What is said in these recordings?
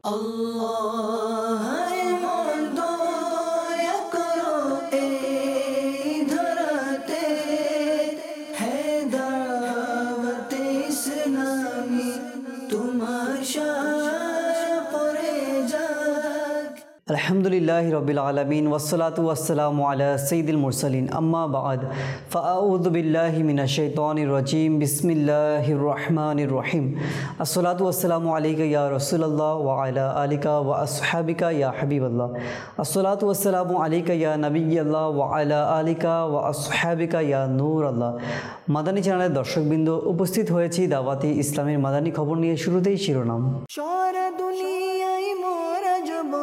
আল্লাহ মন দয়া করো এই ধরাতে, হে দাওয়াতে ইসলামী তোমার শান পড়ে যাক। আলহামদুলিল্লাহি রাব্বিল আলামিন ওয়াসসালাতু ওয়াসসালামু আলা সাইয়্যিদিল মুরসালিন আম্মা বা'দ ফাআউযু বিল্লাহি মিনাশ শাইতানির রাজীম বিসমিল্লাহির রহমানির রহিম আসসালাতু ওয়াসসালামু আলাইকা ইয়া রাসূলুল্লাহ ওয়া আলা আলিকা ওয়া আসহাবিকা ইয়া হাবিবাল্লাহ আসসালাতু ওয়াসসালামু আলাইকা ইয়া নবিয়্যাল্লাহ ওয়া আলা আলিকা ওয়া আসহাবিকা ইয়া নূরাল্লাহ। মাদানী চ্যানেলের দর্শকবৃন্দ, উপস্থিত হয়েছি দাওয়াতি ইসলামের মাদানী খবর নিয়ে। শুরুতেই শিরোনাম। সারা দুনিয়ায় মোরা যাব,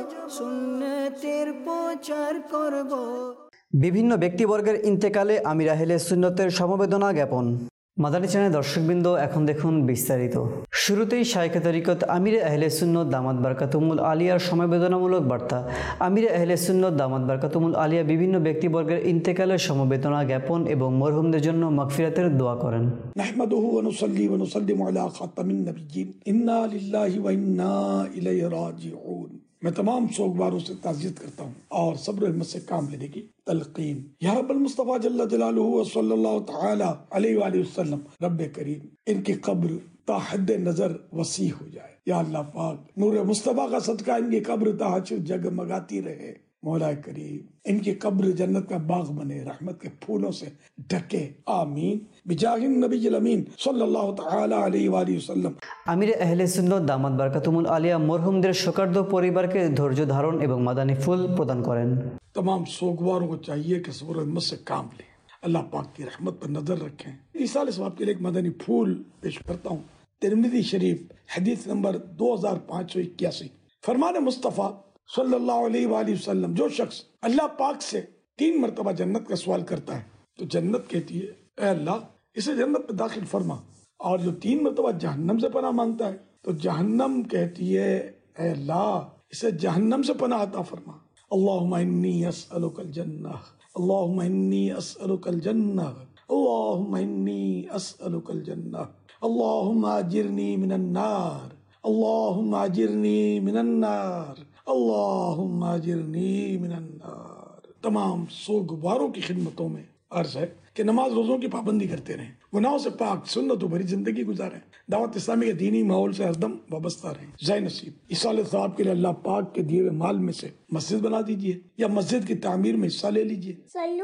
সুন্নতের প্রচার করব। বিভিন্ন ব্যক্তিবর্গের ইন্তেকালে আমির আহলে সুন্নতের সমবেদনা জ্ঞাপন। মাদানী চ্যানেলের দর্শকবৃন্দ, এখন দেখুন বিস্তারিত। শুরুতেই শায়খে তরিকত আমির আহলে সুন্নত দামাত বারকাতুহুল আলিয়ার সমবেদনামূলক বার্তা। আমির আহলে সুন্নত দামাত বারকাতুহুল আলিয়া বিভিন্ন ব্যক্তিবর্গের ইন্তেকালের সমবেদনা জ্ঞাপন এবং মরহুমদের জন্য মাগফিরাতের দোয়া করেন। নাহমাদুহু ওয়া নুসাল্লি ওয়া নুসাল্লিমু আলা খাতামিন নবিয়্যিন ইন্না লিল্লাহি ওয়া इन्ना इलैहि राजिऊन। मैं तमाम सोगवारों से ताज़ियत करता हूँ और सब्र हिम्मत से काम लेने की तलकीन। या रब्बल मुस्तफ़ा जल्ल जलालुहु व सल्लल्लाहु तआला अलैहि वसल्लम, रब्बे करीम इनकी कब्र ता हद नजर वसी हो जाए। या अल्लाह पाक, नूर मुस्तफ़ा का सदका इनकी कब्र ता हश्र जगमगाती रहे। मौला करीम इनकी कब्र जन्नत का बाग बने, रहमत के फूलों से ढके, आमीन बिजाहिन नबील अमीन सल्लल्लाहु तआला अलैहि वसल्लम। আমির আহলে সুন্নত দামাত বারকাতুহুল আলিয়া মরহুমদের শোকার্ত পরিবারকে ধৈর্য ধারণ এবং মাদানী ফুল প্রদান করেন। तमाम सोगवारों को चाहिए कि सब्र हिम्मत से काम लें, अल्लाह पाक की रहमत पर नजर रखें। इस साल स्वाब के लिए एक मदनी फूल पेश करता हूँ। तिरमिज़ी शरीफ हदीस नंबर 2581, फरमान मुस्तफ़ा सल्लल्लाहु अलैहि वसल्लम, जो शख्स अल्लाह पाक से 3 मरतबा जन्नत का सवाल करता है तो जन्नत कहती है, ए अल्लाह इसे जन्नत में दाखिल फरमा। और जो 3 मरतबा जहन्नम से पनाह मांगता है तो जहन्नम कहती है, ए अल्लाह इसे जहन्नम से पनाह अता फरमा। अल्लाहुम्मा इन्नी अस्अलुकल जन्नह, अल्लाहुम्मा इन्नी अस्अलुकल जन्नह, अल्लाहुम्मा इन्नी अस्अलुकल जन्नह, अल्लाहुम्मा अजिरनी मिनन नार, अल्लाहुम्मा अजिरनी मिनन नार, अल्लाहुम्मा अजिरनी मिनन नार। तमाम सोगवारों की खिदमतों में अर्ज है कि नमाज रोजों की पाबंदी करते रहें, गुनाहों से पाक सुन्नतों भरी जिंदगी गुजारें, दावत इस्लामी के दीनी माहौल से हरदम वाबस्ता रहें। जय नसीब इस साल साहब के लिए अल्लाह पाक के दिए हुए माल में से मस्जिद बना दीजिए या मस्जिद की तामीर में हिस्सा ले लीजिए।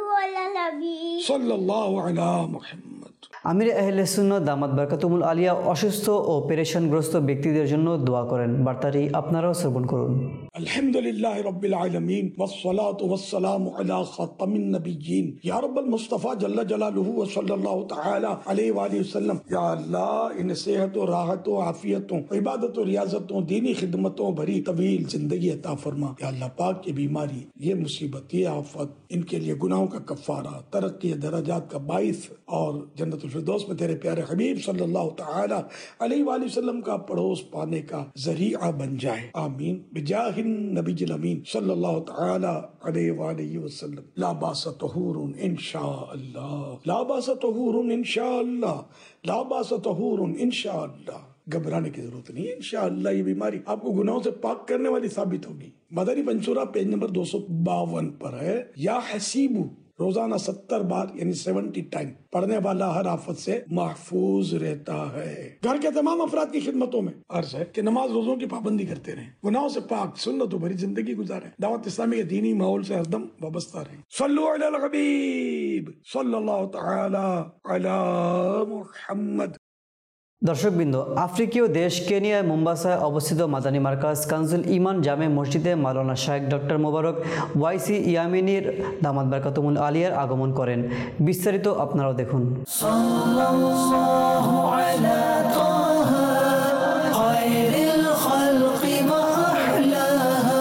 सल्लल्लाहु अला मुहम्मद। আমির আহলে সুন্নাত দামাত বারকাতুহুল আলিয়া অসুস্থ ও পেরেশানগ্রস্ত ব্যক্তিদের জন্য দোয়া করেন। বার্তাটি আপনারাও শ্রবণ করুন। अल्हम्दुलिल्लाहि रब्बिल आलमीन वस्सलातु वस्सलामु अला खातमिन नबिय्यिन या रब्बल मुस्तफ़ा जल्ल जलालुहु व सल्लल्लाहु तआला अलैहि वसल्लम। या अल्लाह इन सेहत और राहत और आफियत और इबादत और रियाजत और दीनी खिदमतों भरी तवील जिंदगी अता फरमा। या अल्लाह पाक की बीमारी, ये मुसीबत, ये आफत, इनके लिए गुनाहों का कफ़ारा, तरक्की दर्जात का बाइस और जन्नतुल फिरदौस में तेरे प्यारे हबीब सल्लल्लाहु तआला अलैहि वसल्लम का पड़ोस पाने का जरिया बन जाए, आमीन बिजाहिन नबील अमीन सल्लल्लाहु तआला अलैहि वसल्लम। ला बासा तहूरुन इंशाअल्लाह, ला बासा तहूरुन इंशाअल्लाह, ला बासा तहूरुन इंशाअल्लाह। घबराने की जरूरत नहीं है, इंशाअल्लाह ये बीमारी आपको गुनाहों से पाक करने वाली साबित होगी। मदनी मंसूरा पेज नंबर 252 पर है, या हसीबू रोजाना 70 बार यानी 70 टाइम पढ़ने वाला हर आफत से महफूज रहता है। घर के तमाम अफराद की खिदमतों में अर्ज है कि नमाज रोजों की पाबंदी करते रहें, गुनाहों से पाक सुन्नतों भरी जिंदगी गुजारें, दावत इस्लामी के दीनी माहौल से हरदम वाबस्ता रहें। सल्लु अलल हबीब सल्लल्लाहु तआला अला मुहम्मद। দর্শকবৃন্দ, আফ্রিকীয় দেশ কেনিয়ায় মোম্বাসায় অবস্থিত মাদানী মার্কাজ কানজুল ইমান জামে মসজিদে মাওলানা শায়েখ ডক্টর মোবারক ওয়াইসি ইয়ামিনীর দামাত বারকাতুহুল আলিয়ার আগমন করেন। বিস্তারিত আপনারাও দেখুন। সাল্লাল্লাহু আলা তাহা খায়রিল খালকি ওয়া আহলাহা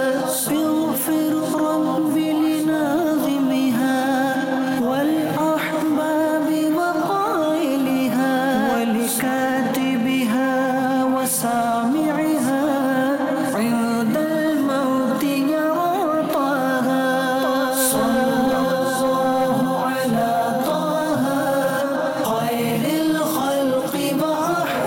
ইগফির রাব্বি লিনাযিমিহা ওয়াল আহবাবি ওয়া قائلها ولكاتبها وسامعها عند الموت يرى طه. صلى الله على طه خير الخلق وأحلى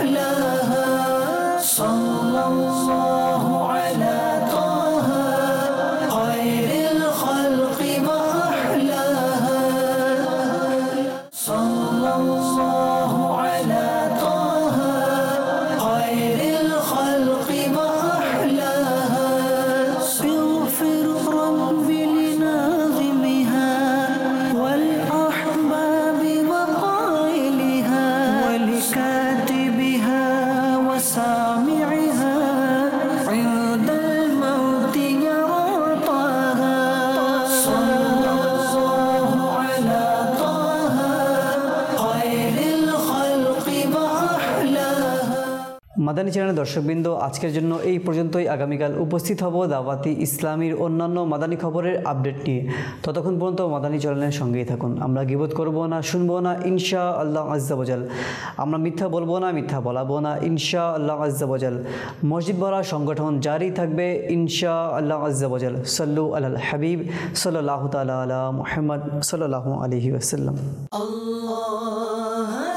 মাদানী চ্যানেলের দর্শকবৃন্দ, আজকের জন্য এই পর্যন্তই। আগামীকাল উপস্থিত হব দাওয়াতি ইসলামীর অন্যান্য মাদানী খবরের আপডেট নিয়ে। ততক্ষণ পর্যন্ত মাদানী চ্যানেলের সঙ্গেই থাকুন। আমরা গীবত করব না, শুনবো না, ইনশা আল্লাহ আজ্জা ওয়াজাল। আমরা মিথ্যা বলবো না, মিথ্যা বলাবো না, ইনশা আল্লাহ আজ্জা ওয়াজাল। মসজিদ ভরা সংগঠন জারি থাকবে, ইনশা আল্লাহ আজ্জা ওয়াজাল। সাল্লু আলাল হাবিব সাল্লাল্লাহু তাআলা আলা মুহাম্মদ সাল্লাল্লাহু আলাইহি ওয়াসাল্লাম। Allah